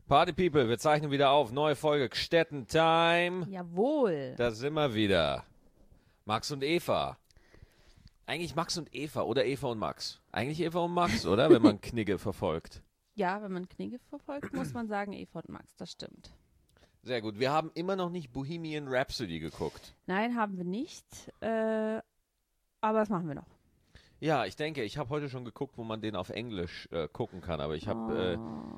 Party People, wir zeichnen wieder auf. Neue Folge Gstetten Time. Jawohl. Da sind wir wieder. Max und Eva. Eigentlich Max und Eva oder Eva und Max. Eigentlich Eva und Max, oder? Wenn man Knigge verfolgt. Ja, wenn man Knigge verfolgt, muss man sagen Eva und Max, das stimmt. Sehr gut. Wir haben immer noch nicht Bohemian Rhapsody geguckt. Nein, haben wir nicht. Aber das machen wir noch. Ja, ich denke, ich habe heute schon geguckt, wo man den auf Englisch gucken kann. Aber ich habe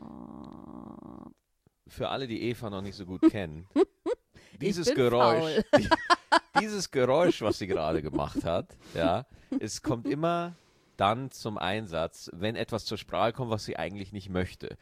für alle, die Eva noch nicht so gut kennen, dieses Geräusch, dieses Geräusch, was sie gerade gemacht hat, ja, es kommt immer dann zum Einsatz, wenn etwas zur Sprache kommt, was sie eigentlich nicht möchte.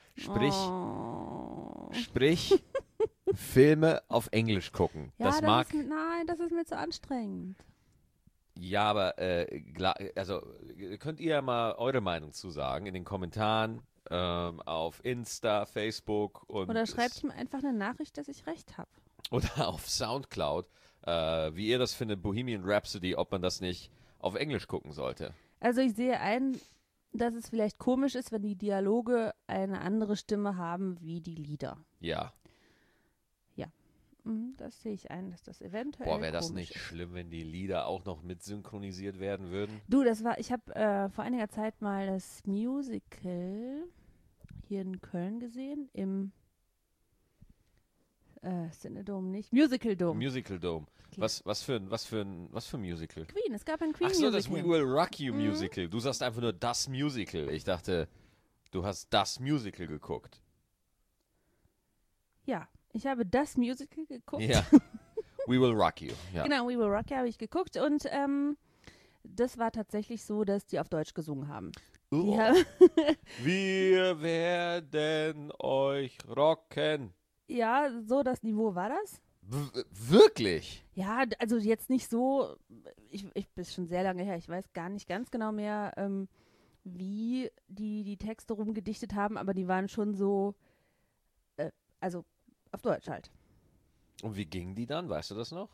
Sprich, Filme auf Englisch gucken. Ja, nein, das ist mir zu anstrengend. Ja, aber also könnt ihr ja mal eure Meinung zu sagen in den Kommentaren auf Insta, Facebook und oder schreibt ihm einfach eine Nachricht, dass ich recht habe. Oder auf Soundcloud, wie ihr das findet, Bohemian Rhapsody, ob man das nicht auf Englisch gucken sollte. Also ich sehe ein, dass es vielleicht komisch ist, wenn die Dialoge eine andere Stimme haben wie die Lieder. Ja. Ja, das sehe ich ein, dass das eventuell Boah, wäre das nicht ist. schlimm, wenn die Lieder auch noch mit synchronisiert werden würden? Du, ich habe vor einiger Zeit mal das Musical hier in Köln gesehen, im Cinedome nicht, Musical Dome. Musical Dome. Okay. Was für ein Musical? Queen, es gab ein Queen Ach so, Musical. das We Will Rock You Musical. Du sagst einfach nur das Musical. Ich dachte, du hast das Musical geguckt. Ja, ich habe das Musical geguckt. Ja. We Will Rock You. Ja. Genau, We Will Rock You habe ich geguckt und das war tatsächlich so, dass die auf Deutsch gesungen haben. Die haben Wir werden euch rocken. ja, so das Niveau war das. Wirklich? Ja, also jetzt nicht so, ich bin schon sehr lange her, ich weiß gar nicht ganz genau mehr, wie die Texte rumgedichtet haben, aber die waren schon so, also auf Deutsch halt. Und wie gingen die dann? Weißt du das noch?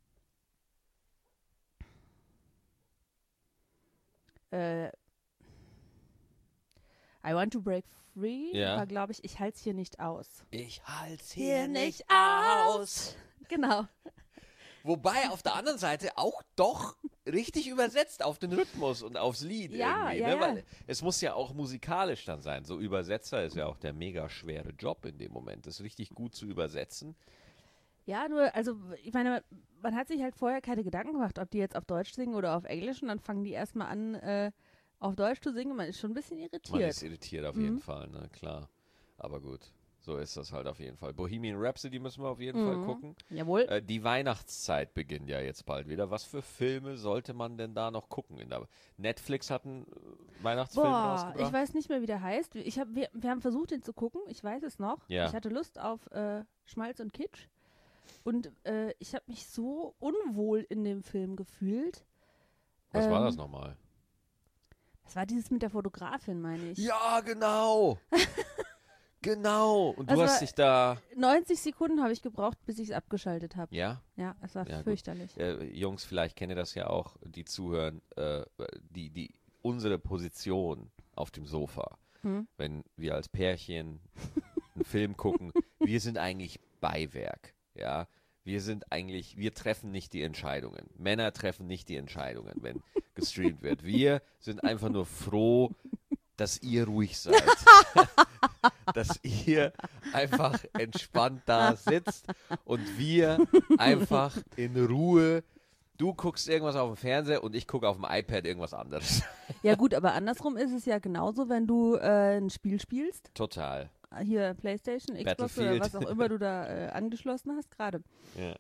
I want to break free, Ja. war glaube ich halte es hier nicht aus. Ich halt's Hier nicht aus. Genau. Wobei auf der anderen Seite auch doch richtig übersetzt auf den Rhythmus und aufs Lied Ja, irgendwie. ja, Ne? ja. Weil es muss ja auch musikalisch dann sein. So Übersetzer ist ja auch der mega schwere Job in dem Moment, das richtig gut zu übersetzen. Ja, nur, also ich meine, man hat sich halt vorher keine Gedanken gemacht, ob die jetzt auf Deutsch singen oder auf Englisch und dann fangen die erstmal an, auf Deutsch zu singen. Man ist schon ein bisschen irritiert. Man ist irritiert auf jeden Fall, ne, klar. Aber gut, so ist das halt auf jeden Fall. Bohemian Rhapsody müssen wir auf jeden Fall gucken. Jawohl. Die Weihnachtszeit beginnt ja jetzt bald wieder. Was für Filme sollte man denn da noch gucken? Netflix hat einen Weihnachtsfilm rausgebracht. Ich weiß nicht mehr, wie der heißt. Wir haben versucht, den zu gucken. Ich weiß es noch. Ja. Ich hatte Lust auf Schmalz und Kitsch. Und ich habe mich so unwohl in dem Film gefühlt. Was war das nochmal? Das war dieses mit der Fotografin, meine ich. Ja, genau. Genau. Und du Also hast dich da... 90 Sekunden habe ich gebraucht, bis ich es abgeschaltet habe. Ja? Ja, es war Ja, fürchterlich. Jungs, vielleicht kennt ihr das ja auch, die zuhören, unsere Position auf dem Sofa, wenn wir als Pärchen einen Film gucken, wir sind eigentlich Beiwerk, ja. Wir treffen nicht die Entscheidungen. Männer treffen nicht die Entscheidungen, wenn gestreamt wird. Wir sind einfach nur froh, dass ihr ruhig seid. Dass ihr einfach entspannt da sitzt und wir einfach in Ruhe, du guckst irgendwas auf dem Fernseher und ich gucke auf dem iPad irgendwas anderes. Ja gut, aber andersrum ist es ja genauso, wenn du ein Spiel spielst. Total. Hier Playstation, Xbox Battlefield. oder was auch immer du da angeschlossen hast gerade. Ja.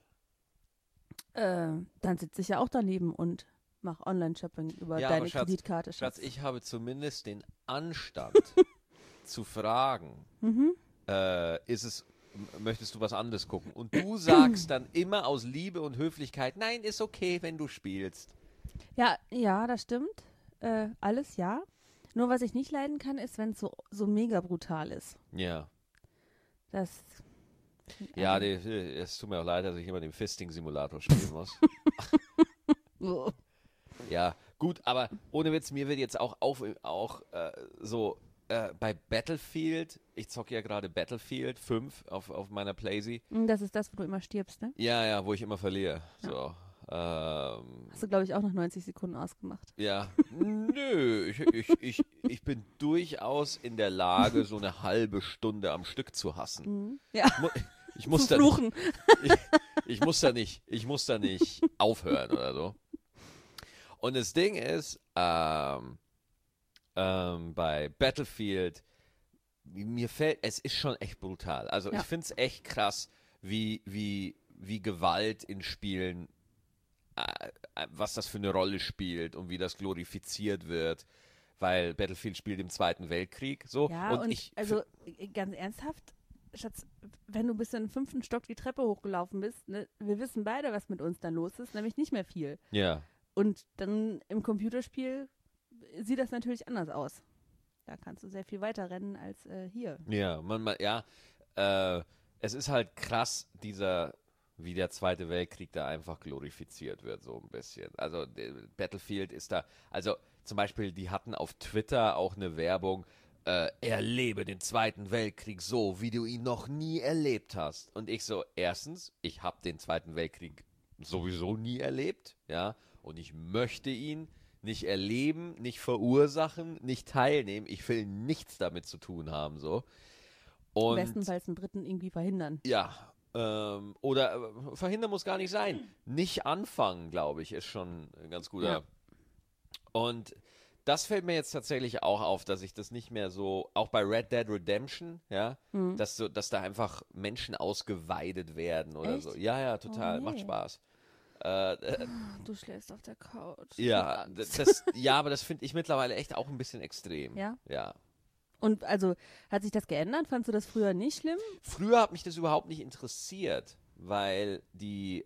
Dann sitze ich ja auch daneben und mache Online-Shopping über Ja, deine aber Schatz, Kreditkarte. Schatz, ich habe zumindest den Anstand zu fragen, möchtest du was anderes gucken? Und du sagst dann immer aus Liebe und Höflichkeit, nein, ist okay, wenn du spielst. Ja, das stimmt. Alles ja. Nur was ich nicht leiden kann, ist, wenn es so mega brutal ist. Ja. Das. Ja, es tut mir auch leid, dass ich immer den Fisting-Simulator spielen muss. Ja, gut, aber ohne Witz, mir wird jetzt auch so bei Battlefield, ich zocke ja gerade Battlefield 5 auf meiner Playsee. Das ist das, wo du immer stirbst, ne? Ja, wo ich immer verliere. Ja. So. Hast du, glaube ich, auch nach 90 Sekunden ausgemacht. Ja, nö, ich bin durchaus in der Lage, so eine halbe Stunde am Stück zu hassen. Ja, Ich muss zu da fluchen. ich muss da nicht aufhören oder so. Und das Ding ist, bei Battlefield, es ist schon echt brutal. Also ich finde es echt krass, wie Gewalt in Spielen, was das für eine Rolle spielt und wie das glorifiziert wird, weil Battlefield spielt im Zweiten Weltkrieg. So. Ja, und also ganz ernsthaft, Schatz, wenn du bis in den 5. Stock die Treppe hochgelaufen bist, ne, wir wissen beide, was mit uns dann los ist, nämlich nicht mehr viel. Ja. Und dann im Computerspiel sieht das natürlich anders aus. Da kannst du sehr viel weiter rennen als hier. Ja, es ist halt krass, wie der Zweite Weltkrieg da einfach glorifiziert wird, so ein bisschen. Also Battlefield ist da, also zum Beispiel, die hatten auf Twitter auch eine Werbung, erlebe den Zweiten Weltkrieg so, wie du ihn noch nie erlebt hast. Und ich so, erstens, ich habe den Zweiten Weltkrieg sowieso nie erlebt, ja, und ich möchte ihn nicht erleben, nicht verursachen, nicht teilnehmen. Ich will nichts damit zu tun haben, so. Und Bestenfalls einen Briten irgendwie verhindern. ja, oder verhindern muss gar nicht sein. Nicht anfangen, glaube ich, ist schon ein ganz guter. Ja. Und das fällt mir jetzt tatsächlich auch auf, dass ich das nicht mehr so, auch bei Red Dead Redemption, ja, dass da einfach Menschen ausgeweidet werden oder Echt? so. Ja, total, Oh, macht nee. Spaß. Du schläfst auf der Couch. Ja, aber das finde ich mittlerweile echt auch ein bisschen extrem. Ja? Ja. Und also, hat sich das geändert? Fandst du das früher nicht schlimm? Früher hat mich das überhaupt nicht interessiert, weil die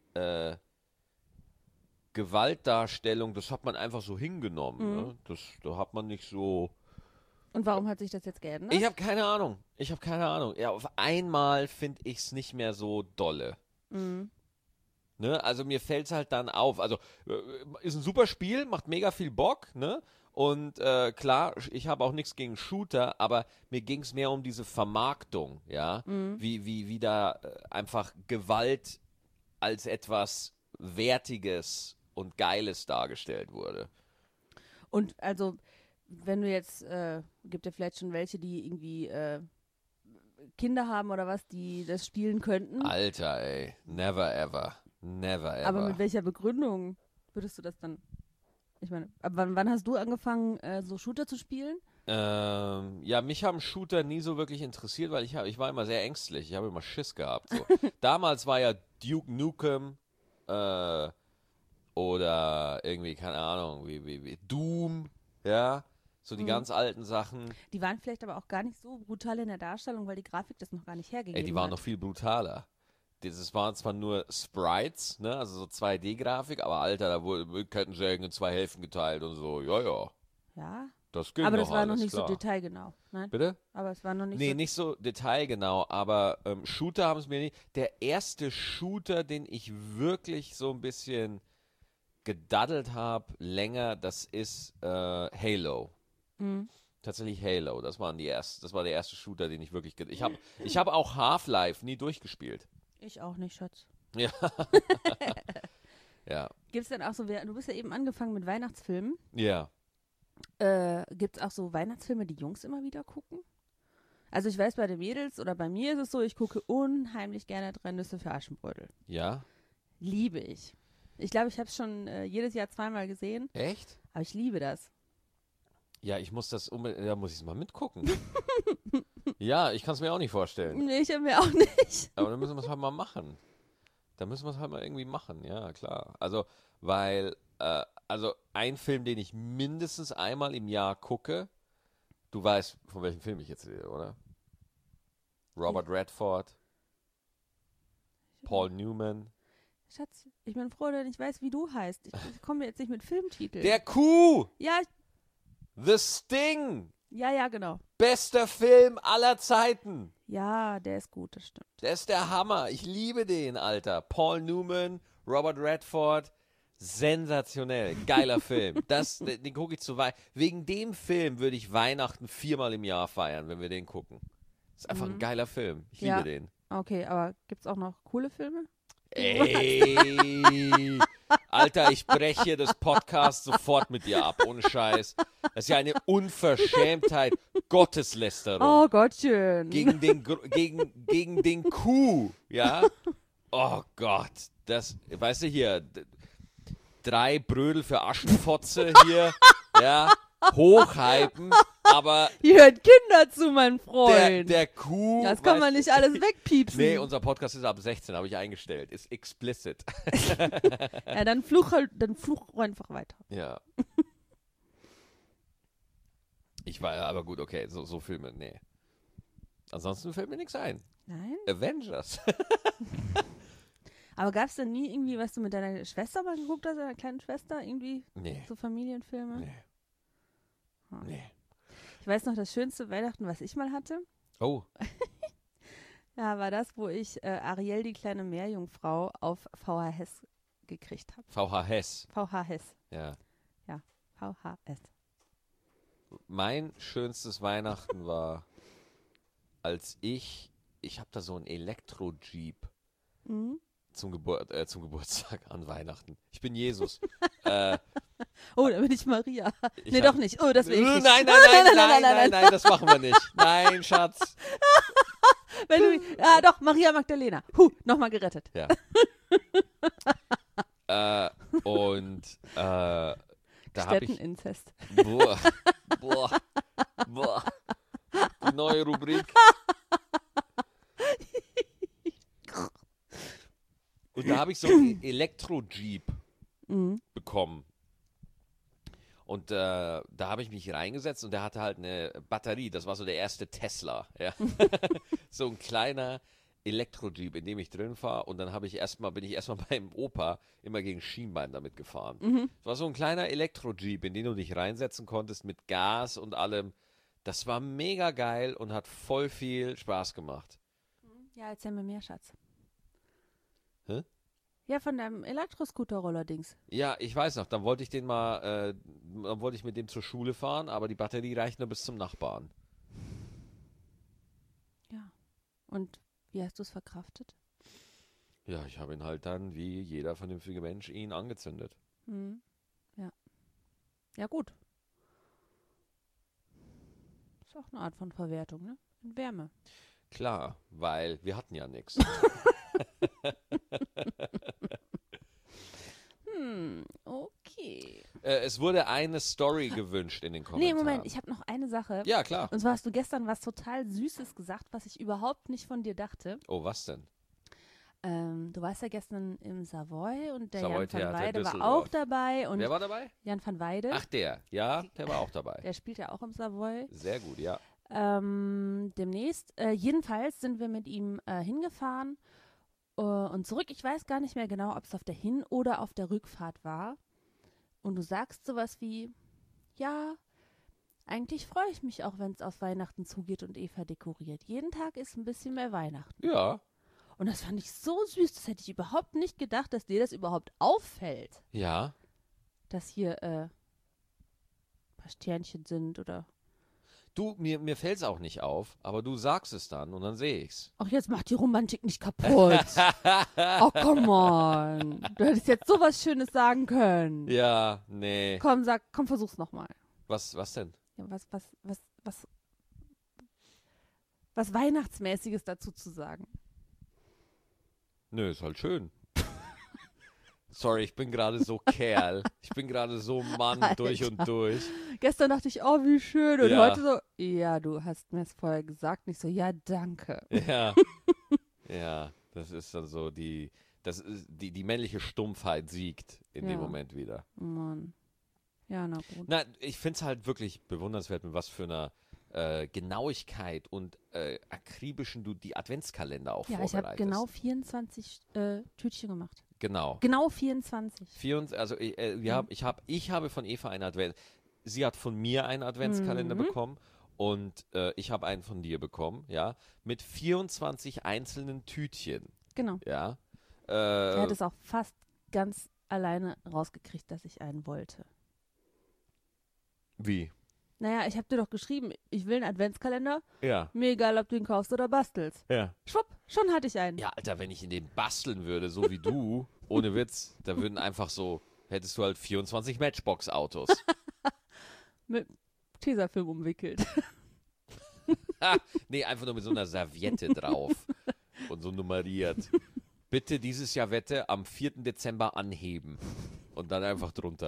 Gewaltdarstellung, das hat man einfach so hingenommen. Ne? Da hat man nicht so. Und warum hat sich das jetzt geändert? Ich habe keine Ahnung. Ja, auf einmal finde ich es nicht mehr so dolle. Ne? Also mir fällt es halt dann auf. Also ist ein super Spiel, macht mega viel Bock, ne? Und klar, ich habe auch nichts gegen Shooter, aber mir ging es mehr um diese Vermarktung, ja, wie da einfach Gewalt als etwas Wertiges und Geiles dargestellt wurde. Und also, wenn du jetzt, gibt ja vielleicht schon welche, die irgendwie Kinder haben oder was, die das spielen könnten. Alter, ey, never ever. Aber mit welcher Begründung würdest du das dann? Ich meine, ab wann hast du angefangen, so Shooter zu spielen? Ja, mich haben Shooter nie so wirklich interessiert, weil ich war immer sehr ängstlich. Ich habe immer Schiss gehabt. So. Damals war ja Duke Nukem oder irgendwie, keine Ahnung, wie Doom, ja, so die ganz alten Sachen. Die waren vielleicht aber auch gar nicht so brutal in der Darstellung, weil die Grafik das noch gar nicht hergegeben hat. Ey, die waren noch viel brutaler. Das waren zwar nur Sprites, ne, also so 2D-Grafik, aber Alter, da wurde mit Kettensägen in 2 Hälften geteilt und so, ja. Ja, Das ging aber noch das war alles, noch nicht klar. so detailgenau. Nein? Bitte? Aber es war noch nicht Nee, so. nicht so detailgenau, aber Shooter haben es mir nicht. Der erste Shooter, den ich wirklich so ein bisschen gedaddelt habe, länger, das ist Halo. Tatsächlich Halo, das war der erste Shooter, den ich wirklich ich habe auch Half-Life nie durchgespielt. Ich auch nicht, Schatz. Ja. Ja. Gibt es denn auch so, du bist ja eben angefangen mit Weihnachtsfilmen. Ja. Gibt es auch so Weihnachtsfilme, die Jungs immer wieder gucken? Also ich weiß, bei den Mädels oder bei mir ist es so, ich gucke unheimlich gerne 3 Nüsse für Aschenbrödel. Ja? Liebe ich. Ich glaube, ich habe es schon jedes Jahr 2-mal gesehen, Echt? aber ich liebe das. Ja, ich muss das da muss ich es mal mitgucken. Ja, ich kann es mir auch nicht vorstellen. Nee, ich mir auch nicht. Aber dann müssen wir es halt mal machen. Da müssen wir es halt mal irgendwie machen, ja, klar. Also, weil, also ein Film, den ich mindestens einmal im Jahr gucke, du weißt, von welchem Film ich jetzt rede, oder? Robert Redford, Paul Newman. Schatz, ich bin froh, dass ich weiß, wie du heißt. Ich komme jetzt nicht mit Filmtiteln. Der Kuh! Ja, The Sting! ja, genau. Bester Film aller Zeiten! Ja, der ist gut, das stimmt. Der ist der Hammer. Ich liebe den, Alter. Paul Newman, Robert Redford. Sensationell, geiler Film. Den gucke ich zu Weihnachten. Wegen dem Film würde ich Weihnachten 4-mal im Jahr feiern, wenn wir den gucken. Ist einfach ein geiler Film. Ich liebe den. Okay, aber gibt's auch noch coole Filme? Ey, Alter, ich breche das Podcast sofort mit dir ab, ohne Scheiß. Das ist ja eine Unverschämtheit, Gotteslästerung. Oh Gottchen. Gegen den Kuh, ja? Oh Gott, das, weißt du hier, 3 Brödel für Aschenfotze hier, ja, hochhypen, aber Hier hört Kinder zu, mein Freund. der Kuh. Das kann man nicht alles wegpiepsen. Nee, unser Podcast ist ab 16, habe ich eingestellt. Ist explicit. Ja, dann fluch einfach weiter. Ja. Aber gut, okay, so Filme, nee. Ansonsten fällt mir nichts ein. Nein? Avengers. Aber gab es denn nie irgendwie, was du mit deiner Schwester mal geguckt hast, deiner kleinen Schwester? Irgendwie Nee. so Familienfilme? Nee. Nee. Ich weiß noch, das schönste Weihnachten, was ich mal hatte, Oh, ja, war das, wo ich Ariel, die kleine Meerjungfrau, auf VHS gekriegt habe. VHS. VHS. Ja. VHS. Mein schönstes Weihnachten war, als ich habe da so einen Elektro-Jeep Mhm. zum Geburtstag an Weihnachten. Ich bin Jesus. Oh, da bin ich Maria. Ich Nee, hab- doch nicht. Oh, das will ich nicht. Nein, das machen wir nicht. Nein, Schatz. Wenn du, doch, Maria Magdalena. Nochmal gerettet. Ja. Und da habe ich. Städteninzest. Boah. Die neue Rubrik. Und da habe ich so einen Elektro-Jeep Mhm. bekommen. Und da habe ich mich reingesetzt und der hatte halt eine Batterie. Das war so der erste Tesla. Ja. So ein kleiner Elektro-Jeep, in dem ich drin war. Und dann bin ich erstmal beim Opa immer gegen Schienbein damit gefahren. Es war so ein kleiner Elektro-Jeep, in den du dich reinsetzen konntest mit Gas und allem. Das war mega geil und hat voll viel Spaß gemacht. Ja, erzähl mir mehr, Schatz. Hä? Ja, von deinem Elektroscooter-Roller-Dings. Ja, ich weiß noch, dann wollte ich mit dem zur Schule fahren, aber die Batterie reicht nur bis zum Nachbarn. Ja. Und wie hast du es verkraftet? Ja, ich habe ihn halt dann, wie jeder vernünftige Mensch, ihn angezündet. Mhm. Ja. Ja, gut. Ist auch eine Art von Verwertung, ne? In Wärme. Klar, weil wir hatten ja nichts. Okay. Es wurde eine Story gewünscht in den Kommentaren. Nee, Moment, ich habe noch eine Sache. Ja, klar. Und zwar hast du gestern was total Süßes gesagt, was ich überhaupt nicht von dir dachte. Oh, was denn? Du warst ja gestern im Savoy und der Savoy Jan van Theater Weide war Düsseldorf. auch dabei. Und Wer war dabei? Jan van Weide, Ach, der war auch dabei. der spielt ja auch im Savoy. Sehr gut, ja. Demnächst. Jedenfalls sind wir mit ihm hingefahren und zurück. Ich weiß gar nicht mehr genau, ob es auf der Hin- oder auf der Rückfahrt war. Und du sagst sowas wie, ja, eigentlich freue ich mich auch, wenn es auf Weihnachten zugeht und Eva dekoriert. Jeden Tag ist ein bisschen mehr Weihnachten. Ja, Und das fand ich so süß. Das hätte ich überhaupt nicht gedacht, dass dir das überhaupt auffällt, ja. dass hier ein paar Sternchen sind oder. Du, mir fällt es auch nicht auf, aber du sagst es dann und dann sehe ich's. Ach, jetzt macht die Romantik nicht kaputt. Oh, come on. Du hättest jetzt sowas Schönes sagen können. Ja, nee. Komm, versuch's nochmal. Was denn? Ja, was Weihnachtsmäßiges dazu zu sagen. Nö, ist halt schön. Sorry, ich bin gerade so Kerl. Ich bin gerade so Mann durch und durch. Gestern dachte ich, oh, wie schön. Und Ja. heute so, ja, du hast mir es vorher gesagt. Nicht so, ja, danke. Ja. Ja, das ist dann so die männliche Stumpfheit siegt in dem Ja. Moment wieder. Mann. Ja, na gut. Na, ich finde es halt wirklich bewundernswert, mit was für einer Genauigkeit und akribischen du die Adventskalender auch Ja, ich vorbereitest. habe genau 24 Tütchen gemacht. Genau. Genau 24. Also ich habe von Eva einen Advent. Sie hat von mir einen Adventskalender bekommen und ich habe einen von dir bekommen, ja, mit 24 einzelnen Tütchen, Genau. ja. Er hat es auch fast ganz alleine rausgekriegt, dass ich einen wollte. Wie? Naja, ich habe dir doch geschrieben, ich will einen Adventskalender. Ja. Mir egal, ob du ihn kaufst oder bastelst. Ja. Schwupp, schon hatte ich einen. Ja, Alter, wenn ich in den basteln würde, so wie du, ohne Witz, da würden einfach so, hättest du halt 24 Matchbox-Autos. Mit Tesafilm umwickelt. Nee, einfach nur mit so einer Serviette drauf und so nummeriert. Bitte dieses Jahr Wette am 4. Dezember anheben und dann einfach drunter.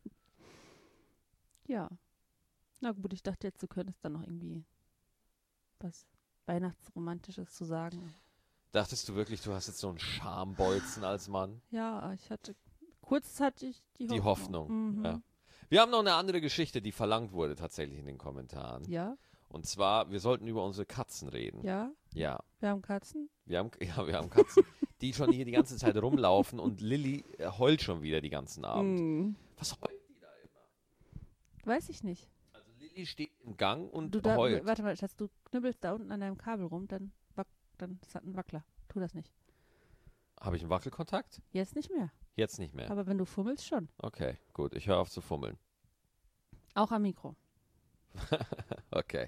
Ja. Na gut, ich dachte jetzt, du könntest dann noch irgendwie was Weihnachtsromantisches zu sagen. Dachtest du wirklich, du hast jetzt so einen Schambolzen als Mann? Ja, kurz hatte ich die Hoffnung. Ja. Wir haben noch eine andere Geschichte, die verlangt wurde tatsächlich in den Kommentaren. Ja, Und zwar, wir sollten über unsere Katzen reden. ja, Ja. wir haben Katzen. Wir haben Katzen, die schon hier die ganze Zeit rumlaufen und Lilly heult schon wieder die ganzen Abend. Was heult die da immer? Weiß ich nicht. Also Lilly steht im Gang und Du heult. warte mal, Schatz, du knibbelst da unten an deinem Kabel rum, dann das hat einen Wackler. Tu das nicht. Habe ich einen Wackelkontakt? Jetzt nicht mehr. Jetzt nicht mehr. Aber wenn du fummelst, schon. Okay, gut. Ich höre auf zu fummeln. Auch am Mikro. Okay.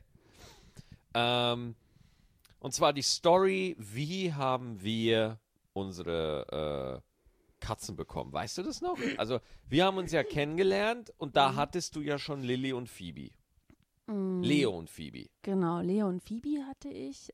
Und zwar die Story, wie haben wir unsere Katzen bekommen? Weißt du das noch? Also, wir haben uns ja kennengelernt und da hattest du ja schon Lilly und Phoebe. Leo und Phoebe. Genau, Leo und Phoebe hatte ich.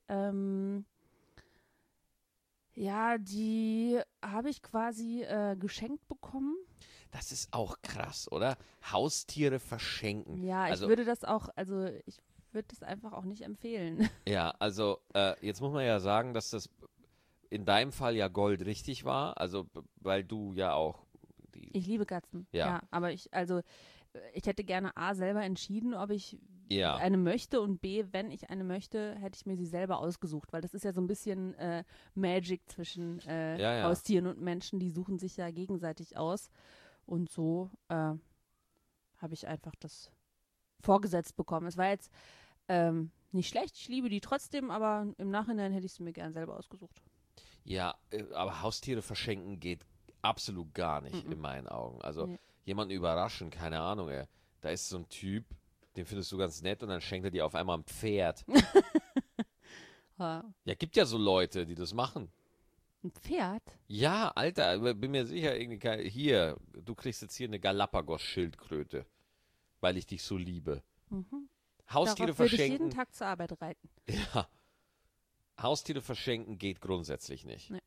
Ja, die habe ich quasi geschenkt bekommen. Das ist auch krass, oder? Haustiere verschenken. Ja, also, ich würde das einfach auch nicht empfehlen. Ja, also jetzt muss man ja sagen, dass das in deinem Fall ja goldrichtig war. Also, weil du ja auch Ich liebe Katzen. Ja. Aber ich hätte gerne A, selber entschieden, ob ich Ja. eine möchte und B, wenn ich eine möchte, hätte ich mir sie selber ausgesucht, weil das ist ja so ein bisschen Magic zwischen Ja. Haustieren und Menschen, die suchen sich ja gegenseitig aus und so habe ich einfach das vorgesetzt bekommen. Es war jetzt nicht schlecht, ich liebe die trotzdem, aber im Nachhinein hätte ich sie mir gern selber ausgesucht. Ja, aber Haustiere verschenken geht absolut gar nicht in meinen Augen. Also jemanden überraschen, keine Ahnung, ey. Da ist so ein Typ, den findest du ganz nett und dann schenkt er dir auf einmal ein Pferd. Ja. Ja, gibt ja so Leute, die das machen. Ein Pferd? Ja, Alter, bin mir sicher, hier, du kriegst jetzt hier eine Galapagos-Schildkröte, weil ich dich so liebe. Haustiere Darauf würde ich verschenken. jeden Tag zur Arbeit reiten. Ja. Haustiere verschenken geht grundsätzlich nicht. Nee.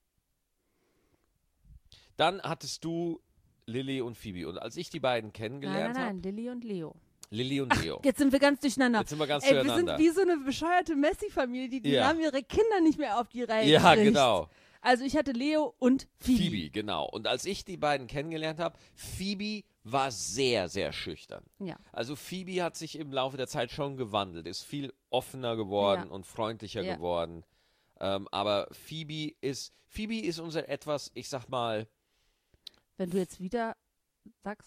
Dann hattest du Lilly und Phoebe. Und als ich die beiden kennengelernt habe. Nein, Lilly und Leo. Lilly und Leo. Jetzt sind wir ganz durcheinander. Jetzt sind wir ganz Wir durcheinander. sind wie so eine bescheuerte Messi-Familie, die Ja. haben ihre Kinder nicht mehr auf die Reihe Ja, gekriegt. genau. Also ich hatte Leo und Phoebe. Phoebe, genau. Und als ich die beiden kennengelernt habe, Phoebe war sehr, sehr schüchtern. Ja. Also Phoebe hat sich im Laufe der Zeit schon gewandelt, ist viel offener geworden Ja. und freundlicher Ja. geworden. Aber Phoebe ist unser etwas, ich sag mal, Wenn du jetzt wieder sagst,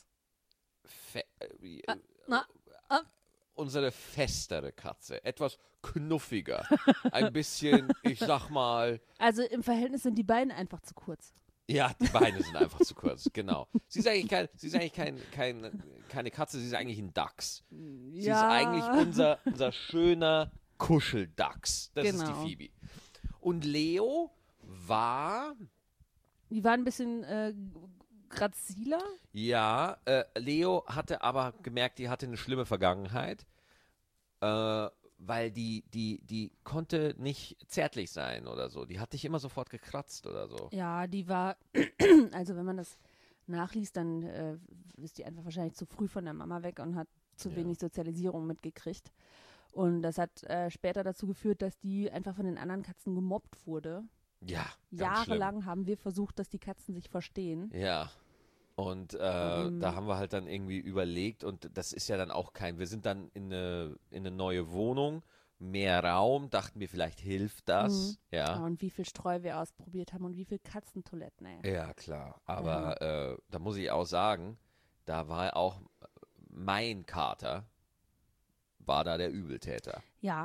unsere festere Katze, etwas knuffiger, ein bisschen, ich sag mal, also im Verhältnis sind die beiden einfach zu kurz. ja, die Beine sind einfach zu kurz, genau. Sie ist eigentlich keine Katze, sie ist eigentlich ein Dachs. Sie ist eigentlich unser schöner Kuscheldachs. Das ist Genau. die Phoebe. Und Leo war, Die waren ein bisschen graziler. ja, Leo hatte aber gemerkt, die hatte eine schlimme Vergangenheit, weil die konnte nicht zärtlich sein oder so. Die hat dich immer sofort gekratzt oder so. Ja, die war, also wenn man das nachliest, dann ist die einfach wahrscheinlich zu früh von der Mama weg und hat zu wenig Sozialisierung mitgekriegt. Und das hat später dazu geführt, dass die einfach von den anderen Katzen gemobbt wurde. Ja, ganz Jahrelang haben wir versucht, dass die Katzen sich verstehen. schlimm. Ja. Und da haben wir halt dann irgendwie überlegt und das ist ja dann auch wir sind dann in eine neue Wohnung, mehr Raum, dachten wir, vielleicht hilft das. Ja. Und wie viel Streu wir ausprobiert haben und wie viel Katzentoiletten. Ey. Ja, klar. Aber da muss ich auch sagen, da war auch mein Kater, war da der Übeltäter. Ja,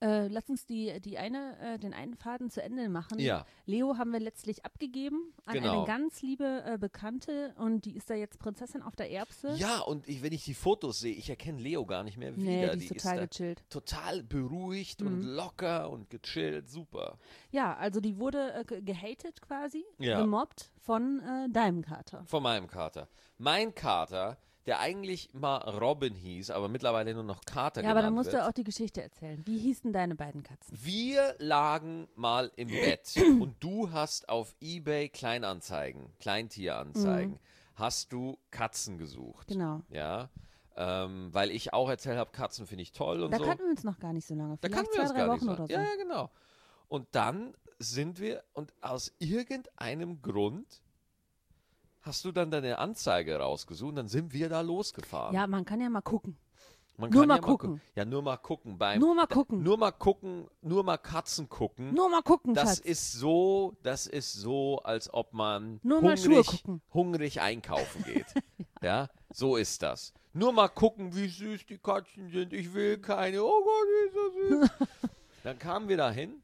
lass uns den einen Faden zu Ende machen. Ja. Leo haben wir letztlich abgegeben an eine ganz liebe Bekannte und die ist da jetzt Prinzessin auf der Erbse. Ja, und wenn ich die Fotos sehe, ich erkenne Leo gar nicht mehr wieder. Die ist total gechillt. Total beruhigt und locker und gechillt, super. Ja, also die wurde gehatet quasi, Ja. gemobbt von deinem Kater. Von meinem Kater. Mein Kater, der eigentlich mal Robin hieß, aber mittlerweile nur noch Kater Ja, aber dann genannt musst wird. du auch die Geschichte erzählen. Wie hießen deine beiden Katzen? Wir lagen mal im Bett und du hast auf eBay Kleintieranzeigen, hast du Katzen gesucht. Genau. Ja, weil ich auch erzählt habe, Katzen finde ich toll und Da so. kannten wir uns noch gar nicht so lange. Da Vielleicht kannten wir 2, uns 3 gar Wochen nicht so. oder so. Ja, ja, genau. Und dann sind wir, und aus irgendeinem Grund hast du dann deine Anzeige rausgesucht und dann sind wir da losgefahren. Ja, man kann ja mal gucken. Man nur kann mal ja gucken. Ja, nur mal gucken. Nur mal gucken. Nur mal gucken, nur mal Katzen gucken. Nur mal gucken, Das Schatz. ist so, als ob man Nur mal Schuhe gucken. hungrig einkaufen geht. Ja, so ist das. Nur mal gucken, wie süß die Katzen sind. Ich will keine. Oh Gott, wie ist das süß. Dann kamen wir dahin.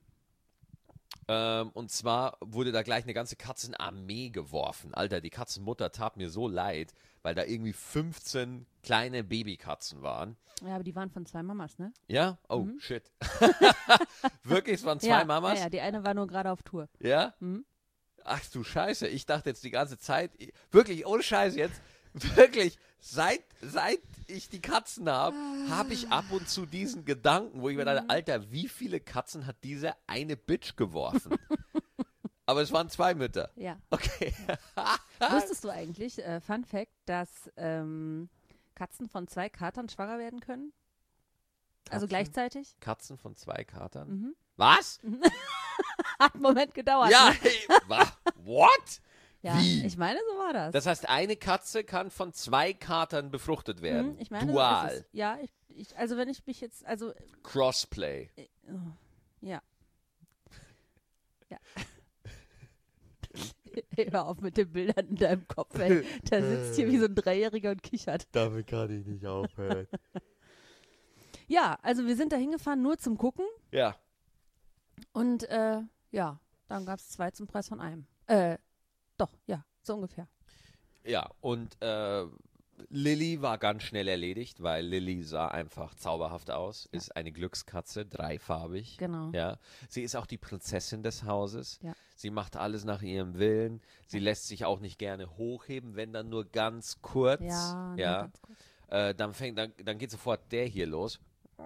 Und zwar wurde da gleich eine ganze Katzenarmee geworfen. Alter, die Katzenmutter tat mir so leid, weil da irgendwie 15 kleine Babykatzen waren. Ja, aber die waren von 2 Mamas, ne? Ja? Oh, shit. Wirklich, es waren 2 Mamas? Ja, die eine war nur gerade auf Tour. Ja? Mhm. Ach du Scheiße, ich dachte jetzt die ganze Zeit, wirklich, ohne Scheiß jetzt, wirklich, seit ich die Katzen habe ich ab und zu diesen Gedanken, wo ich mir dachte, Alter, wie viele Katzen hat diese eine Bitch geworfen? Aber es waren 2 Mütter. Ja. Okay. Wusstest du eigentlich, Fun Fact, dass Katzen von 2 Katern schwanger werden können? Also gleichzeitig? Katzen von 2 Katern? Mhm. Was? Hat einen Moment gedauert. Ja, Ne? hey, what? Ja, Wie? ich meine, so war das. Das heißt, eine Katze kann von 2 Katern befruchtet werden. Ich meine, Dual. so ist es. Ja, also wenn ich mich jetzt, also, Crossplay. ja. Ja. Hör auf mit den Bildern in deinem Kopf, ey. Der sitzt hier wie so ein Dreijähriger und kichert. Damit kann ich nicht aufhören. Ja, also wir sind da hingefahren nur zum Gucken Ja. und ja, dann gab es 2 zum Preis von einem. Doch, ja, so ungefähr. Ja, und Lilly war ganz schnell erledigt, weil Lilly sah einfach zauberhaft aus. Ja. Ist eine Glückskatze, dreifarbig. Genau. Ja. Sie ist auch die Prinzessin des Hauses. Ja. Sie macht alles nach ihrem Willen. Sie lässt sich auch nicht gerne hochheben, wenn dann nur ganz kurz. Ja, nur Ja. ganz kurz. Dann geht sofort der hier los.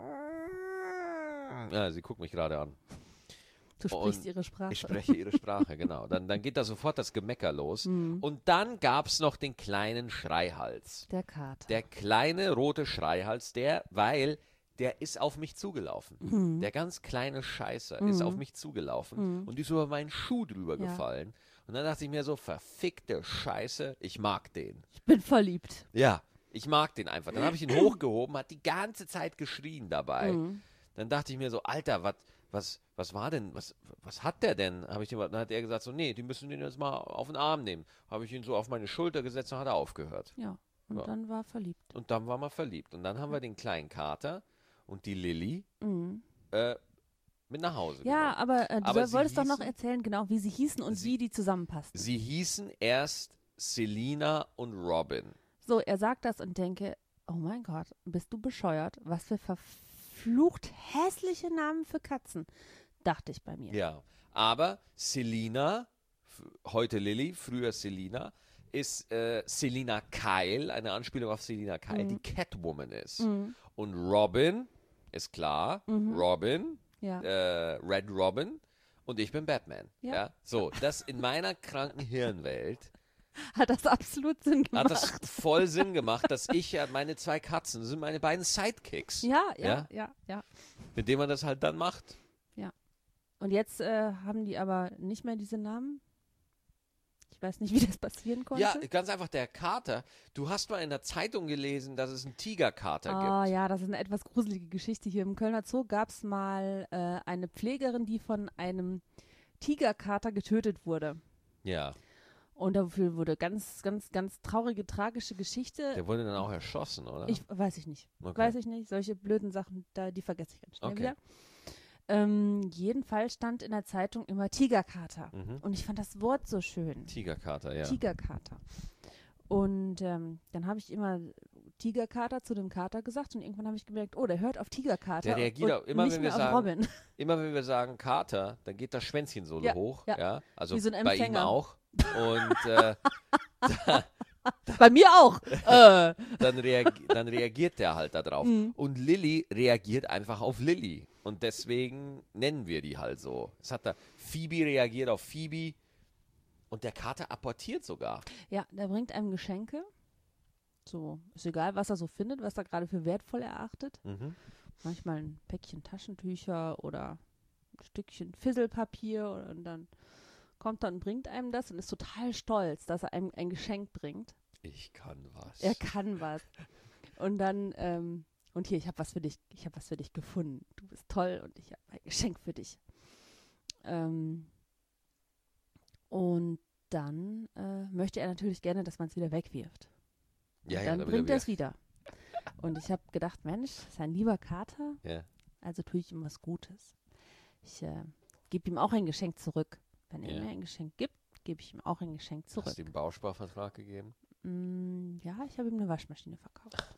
Ja, sie guckt mich gerade an. Du sprichst Und ihre Sprache. Ich spreche ihre Sprache, genau. Dann geht da sofort das Gemecker los. Und dann gab es noch den kleinen Schreihals. Der Kater. Der kleine rote Schreihals, der ist auf mich zugelaufen. Der ganz kleine Scheißer ist auf mich zugelaufen und ist über meinen Schuh drüber gefallen. Und dann dachte ich mir so, verfickte Scheiße, ich mag den. Ich bin verliebt. Ja, ich mag den einfach. Dann habe ich ihn hochgehoben, hat die ganze Zeit geschrien dabei. Dann dachte ich mir so, Alter, was war denn, was hat der denn? Dann hat er gesagt so, nee, die müssen den jetzt mal auf den Arm nehmen. Habe ich ihn so auf meine Schulter gesetzt und hat er aufgehört. Ja, und Ja. dann war verliebt. Und dann war man verliebt. Und dann haben wir den kleinen Kater und die Lilly mit nach Hause Ja, genommen. aber du Aber sie wolltest doch noch hießen- erzählen, genau, wie sie hießen und wie die zusammenpassten. Sie hießen erst Selina und Robin. So, er sagt das und denke, oh mein Gott, bist du bescheuert? Was für verflucht hässliche Namen für Katzen, dachte ich bei mir. Ja, aber Selina, heute Lilly, früher Selina, ist Selina Kyle, eine Anspielung auf Selina Kyle, die Catwoman ist. Und Robin, ist klar, Robin, Ja. Red Robin und ich bin Batman. Ja. Ja. So, das in meiner kranken Hirnwelt Hat das absolut Sinn hat gemacht. das voll Sinn gemacht, dass meine 2 Katzen, das sind meine beiden Sidekicks, Ja. mit denen man das halt dann macht. Und jetzt haben die aber nicht mehr diese Namen. Ich weiß nicht, wie das passieren konnte. Ja, ganz einfach der Kater. Du hast mal in der Zeitung gelesen, dass es einen Tigerkater gibt. Ja, das ist eine etwas gruselige Geschichte. Hier im Kölner Zoo gab es mal eine Pflegerin, die von einem Tigerkater getötet wurde. Ja, Und dafür wurde ganz, ganz, ganz traurige, tragische Geschichte. der wurde dann auch erschossen, oder? Weiß ich nicht. Okay. Weiß ich nicht. Solche blöden Sachen, die vergesse ich ganz schnell Okay. wieder. Jedenfalls stand in der Zeitung immer Tigerkater. Mhm. Und ich fand das Wort so schön. Tigerkater, ja. Tigerkater. Und dann habe ich immer Tigerkater zu dem Kater gesagt und irgendwann habe ich gemerkt, oh, der hört auf Tigerkater. Der reagiert und auch immer, nicht wenn wir mehr auf sagen, Robin. immer wenn wir sagen Kater, dann geht das Schwänzchen so Ja, hoch. ja. Ja. Also Wie so ein bei ihm Empfänger. auch. Und Bei mir auch. dann reagiert der halt da drauf. Und Lilly reagiert einfach auf Lilly. Und deswegen nennen wir die halt so. Es hat da Phoebe reagiert auf Phoebe. Und der Kater apportiert sogar. Ja, der bringt einem Geschenke. So, ist egal, was er so findet, was er gerade für wertvoll erachtet. Mhm. Manchmal ein Päckchen Taschentücher oder ein Stückchen Fisselpapier und dann kommt er und bringt einem das und ist total stolz, dass er einem ein Geschenk bringt. Ich kann was. Er kann was. Und dann, und hier, ich habe was für dich gefunden. Du bist toll und ich habe ein Geschenk für dich. Und dann möchte er natürlich gerne, dass man es wieder wegwirft. Ja, Und ja, dann bringt er es wieder. Und ich habe gedacht, Mensch, das ist ein lieber Kater, Ja. also tue ich ihm was Gutes. Ich gebe ihm auch ein Geschenk zurück. Wenn er Ja. mir ein Geschenk gibt, gebe ich ihm auch ein Geschenk zurück. Hast du ihm einen Bausparvertrag gegeben? Ja, ich habe ihm eine Waschmaschine verkauft.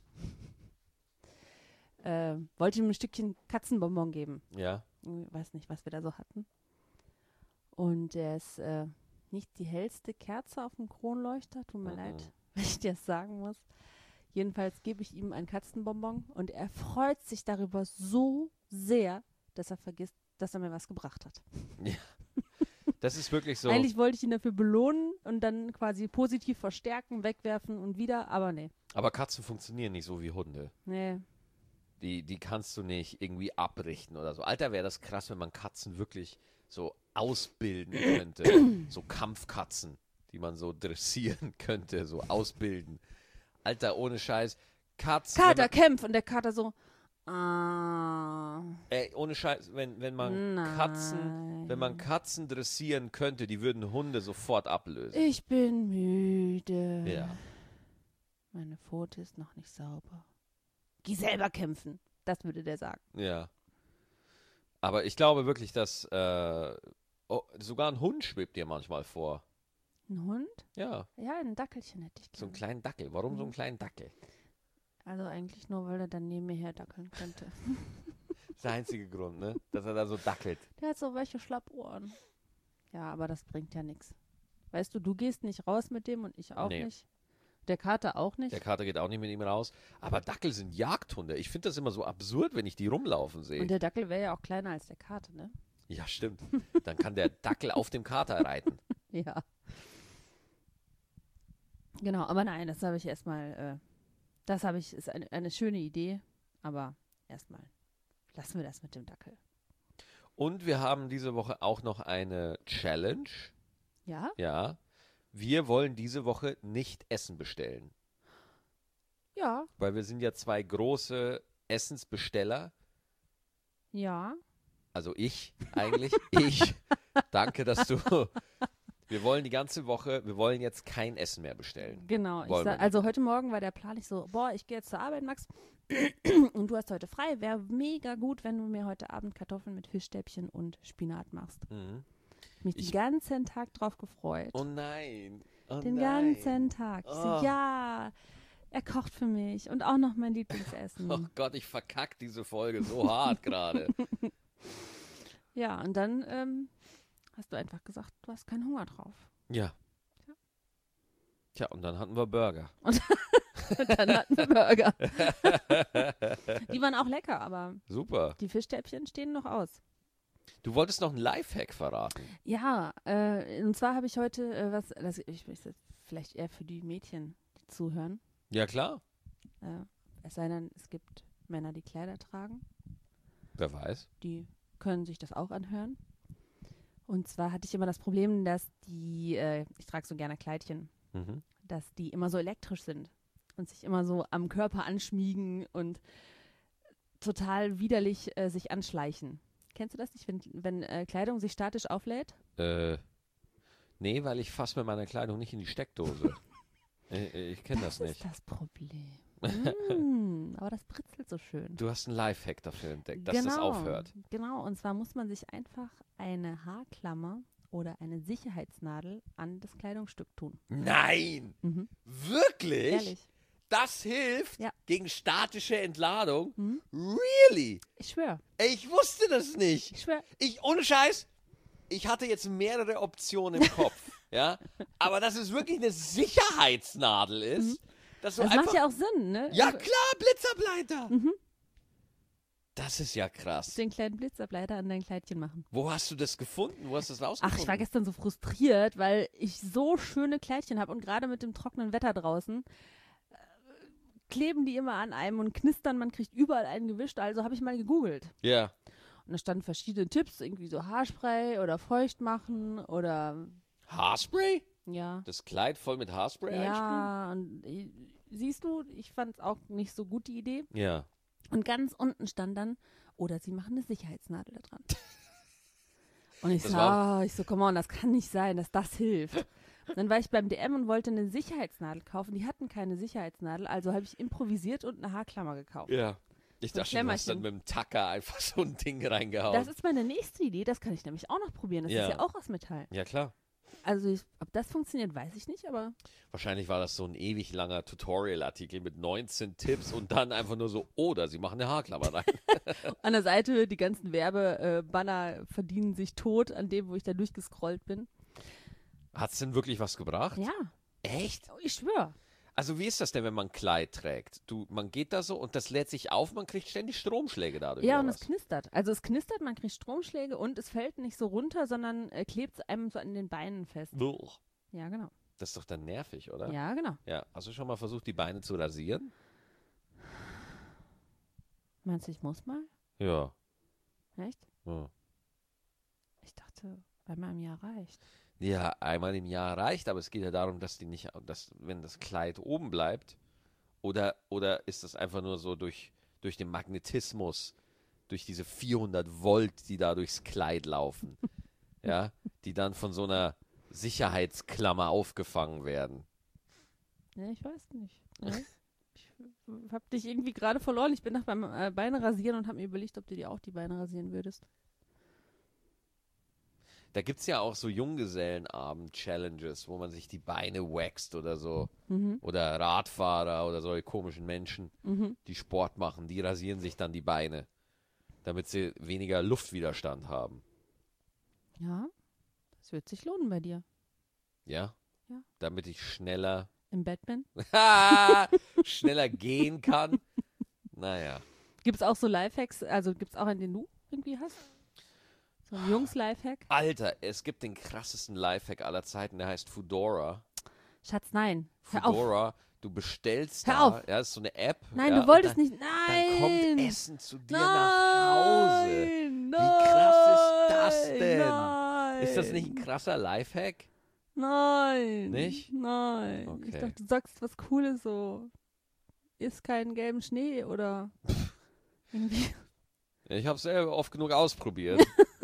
Wollte ihm ein Stückchen Katzenbonbon geben. Ja. Ich weiß nicht, was wir da so hatten. Und er ist nicht die hellste Kerze auf dem Kronleuchter. Tut mir leid, wenn ich dir das sagen muss. Jedenfalls gebe ich ihm ein Katzenbonbon und er freut sich darüber so sehr, dass er vergisst, dass er mir was gebracht hat. Ja. Das ist wirklich so. Eigentlich wollte ich ihn dafür belohnen und dann quasi positiv verstärken, wegwerfen und wieder, aber nee. Aber Katzen funktionieren nicht so wie Hunde. Nee. Die kannst du nicht irgendwie abrichten oder so. Alter, wäre das krass, wenn man Katzen wirklich so ausbilden könnte. So Kampfkatzen, die man so dressieren könnte, so ausbilden. Alter, ohne Scheiß. Katzen. Kater, kämpf! Und der Kater so, Ohne Scheiß, wenn man Katzen dressieren könnte, die würden Hunde sofort ablösen. ich bin müde. Ja. Meine Pfote ist noch nicht sauber. Geh selber kämpfen. Das würde der sagen. Ja. Aber ich glaube wirklich, dass sogar ein Hund schwebt dir manchmal vor. Ein Hund? Ja, Ja, ein Dackelchen hätte ich so einen gerne. kleinen Dackel. Warum so einen kleinen Dackel? Also eigentlich nur, weil er dann neben mir her dackeln könnte. Das ist der einzige Grund, ne? Dass er da so dackelt. Der hat so welche Schlappohren. Ja, aber das bringt ja nichts. Weißt du gehst nicht raus mit dem und ich auch Nee. nicht. Der Kater auch nicht. Der Kater geht auch nicht mit ihm raus. Aber Dackel sind Jagdhunde. Ich finde das immer so absurd, wenn ich die rumlaufen Und sehe. der Dackel wäre ja auch kleiner als der Kater, ne? Ja, stimmt. Dann kann der Dackel auf dem Kater reiten. Ja. Genau, aber nein, das habe ich erstmal, ist eine schöne Idee, aber erstmal lassen wir das mit dem Dackel. Und wir haben diese Woche auch noch eine Challenge. Ja? Ja. Wir wollen diese Woche nicht Essen bestellen. Ja, Weil wir sind ja zwei große Essensbesteller. ja. Also ich eigentlich. Ich. Danke, dass du. Wir wollen die ganze Woche, wir wollen jetzt kein Essen mehr bestellen. Genau. Wollen wir nicht. Also heute Morgen war der Plan, ich so, boah, ich gehe jetzt zur Arbeit, Max, und du hast heute frei. Wäre mega gut, wenn du mir heute Abend Kartoffeln mit Fischstäbchen und Spinat machst. Mhm. Mich den ganzen Tag drauf gefreut. Oh nein. Oh Den nein. ganzen Tag. Ich so, Oh. ja, er kocht für mich und auch noch mein Lieblingsessen. Oh Gott, ich verkack diese Folge so hart gerade. Ja, und dann hast du einfach gesagt, du hast keinen Hunger drauf. Ja. Ja. Tja, und dann hatten wir Burger. Und dann hatten wir Burger. Die waren auch lecker, aber Super. die Fischstäbchen stehen noch aus. Du wolltest noch einen Lifehack verraten. Ja, und zwar habe ich heute ich weiß jetzt vielleicht eher für die Mädchen, die zuhören. Ja, klar. Es sei denn, es gibt Männer, die Kleider tragen. Wer weiß. Die können sich das auch anhören. Und zwar hatte ich immer das Problem, dass ich trage so gerne Kleidchen, Mhm. dass die immer so elektrisch sind und sich immer so am Körper anschmiegen und total widerlich sich anschleichen. Kennst du das nicht, wenn Kleidung sich statisch auflädt? Nee, weil ich fasse mit meiner Kleidung nicht in die Steckdose. Ich kenne das Das nicht. ist das Problem. Aber das britzelt so schön. Du hast einen Lifehack dafür entdeckt, dass das aufhört. Genau, und zwar muss man sich einfach eine Haarklammer oder eine Sicherheitsnadel an das Kleidungsstück tun. Nein! Mhm. Wirklich? Ehrlich. Das hilft Ja. gegen statische Entladung? Mhm. Really? Ich schwöre. Ich wusste das nicht. Ich schwöre. Ohne Scheiß, ich hatte jetzt mehrere Optionen im Kopf. Ja? Aber dass es wirklich eine Sicherheitsnadel ist, dass du Das einfach... macht ja auch Sinn, ne? Ja klar, Blitzableiter. Mhm. Das ist ja krass. Den kleinen Blitzableiter an dein Kleidchen machen. Wo hast du das gefunden? Wo hast du das Ach, rausgefunden? ich war gestern so frustriert, weil ich so schöne Kleidchen habe und gerade mit dem trockenen Wetter draußen kleben die immer an einem und knistern, man kriegt überall einen gewischt, also habe ich mal gegoogelt. Ja. Und da standen verschiedene Tipps, irgendwie so Haarspray oder feucht machen oder Haarspray? ja. Das Kleid voll mit Haarspray einsprühen? Ja, und siehst du, ich fand es auch nicht so gut, die Idee. Ja. Und ganz unten stand dann, oder sie machen eine Sicherheitsnadel da dran. Und ich so, come on, das kann nicht sein, dass das hilft. Dann war ich beim DM und wollte eine Sicherheitsnadel kaufen. Die hatten keine Sicherheitsnadel, also habe ich improvisiert und eine Haarklammer gekauft. Ja. Ich So dachte, du hast dann Klemmerchen. mit dem Tacker einfach so ein Ding reingehauen. Das ist meine nächste Idee, das kann ich nämlich auch noch probieren. Das Ja. ist ja auch aus Metall. Ja, klar. Also ob das funktioniert, weiß ich nicht, aber Wahrscheinlich war das so ein ewig langer Tutorial-Artikel mit 19 Tipps und dann einfach nur so, oder sie machen eine Haarklammer rein. an der Seite die ganzen Werbebanner verdienen sich tot an dem, wo ich da durchgescrollt bin. Hat es denn wirklich was gebracht? Ja, Echt? ich schwöre. Also wie ist das denn, wenn man ein Kleid trägt? Man geht da so und das lädt sich auf, man kriegt ständig Stromschläge dadurch. Ja, oder und was? es knistert. Also es knistert, man kriegt Stromschläge und es fällt nicht so runter, sondern klebt einem so an den Beinen fest. Buh. Ja, genau. Das ist doch dann nervig, oder? Ja, genau. Ja. Hast du schon mal versucht, die Beine zu rasieren? Meinst du, ich muss mal? Ja. Echt? Ja. Ich dachte, einmal im Jahr reicht. Ja, einmal im Jahr reicht, aber es geht ja darum, dass wenn das Kleid oben bleibt, oder ist das einfach nur so durch den Magnetismus, durch diese 400 Volt, die da durchs Kleid laufen, ja, die dann von so einer Sicherheitsklammer aufgefangen werden. Ja, ich weiß nicht. Ja. Ich hab dich irgendwie gerade verloren. Ich bin nach beim Beine rasieren und habe mir überlegt, ob du dir auch die Beine rasieren würdest. Da gibt es ja auch so Junggesellenabend-Challenges, wo man sich die Beine wächst oder so. Mhm. Oder Radfahrer oder solche komischen Menschen, Mhm. die Sport machen, die rasieren sich dann die Beine, damit sie weniger Luftwiderstand haben. Ja, das wird sich lohnen bei dir. Ja? Ja. Damit ich schneller Im Bett bin. schneller gehen kann. Naja. Gibt es auch so Lifehacks, also gibt es auch einen, den du irgendwie hast? So ein Jungs-Lifehack? Alter, es gibt den krassesten Lifehack aller Zeiten, der heißt Foodora. Schatz, nein. Hör auf. Foodora, du bestellst Hör da, auf. ja, das ist so eine App. Nein, ja, du wolltest und nicht. Nein. Dann kommt Essen zu dir nein. nach Hause. Nein. Wie krass ist das denn? Nein. Ist das nicht ein krasser Lifehack? Nein. Nicht? Nein. Okay. Ich dachte, du sagst was Cooles so. Isst keinen gelben Schnee oder irgendwie. Ich habe es selber oft genug ausprobiert.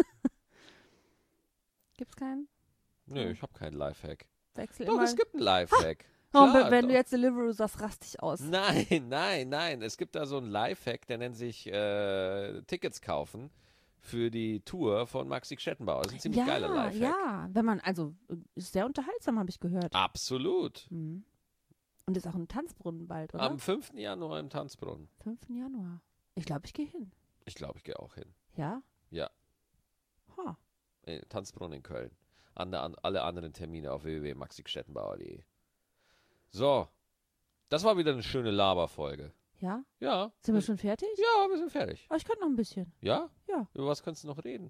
Gibt's keinen? Nö, ich habe keinen Lifehack. Wechsel Doch, immer. es gibt einen Lifehack. Oh, Klar, wenn doch. du jetzt Deliveroo sagst, rast dich aus. Nein. Es gibt da so einen Lifehack, der nennt sich Tickets kaufen für die Tour von Maxi Stettenbauer. Das ist ein ziemlich geiler Lifehack. Ja, wenn man, also ist sehr unterhaltsam, habe ich gehört. Absolut. Mhm. Und ist auch ein Tanzbrunnen bald, oder? Am 5. Januar im Tanzbrunnen. 5. Januar. Ich glaube, ich gehe hin. Ich glaube, ich gehe auch hin. Ja? Ja. Ha. Tanzbrunnen in Köln. Alle anderen Termine auf www.maxistettenbauer.de. So, das war wieder eine schöne Laberfolge. Ja? Ja. Sind wir schon fertig? Ja, wir sind fertig. Oh, ich könnte noch ein bisschen. Ja? Ja. Über was kannst du noch reden?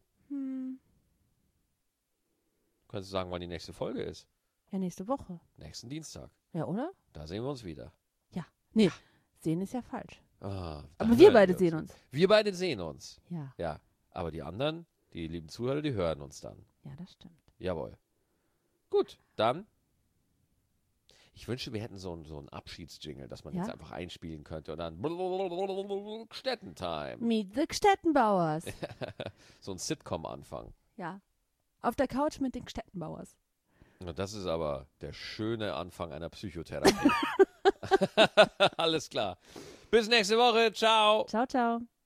Kannst du sagen, wann die nächste Folge ist? Ja, nächste Woche. Nächsten Dienstag. Ja, oder? Da sehen wir uns wieder. Ja. Nee, sehen ist ja falsch. Ah, da Aber hören wir beide sehen uns. Wir beide sehen uns. Ja. Ja. Aber die anderen, die lieben Zuhörer, die hören uns dann. Ja, das stimmt. Jawohl. Gut, dann. Ich wünschte, wir hätten so einen Abschiedsjingle, dass man Ja? jetzt einfach einspielen könnte und dann Stettentime. Meet the Stettenbauers. So ein Sitcom-Anfang. Ja. Auf der Couch mit den Stettenbauers. Na, das ist aber der schöne Anfang einer Psychotherapie. Alles klar. Bis nächste Woche. Ciao. Ciao, ciao.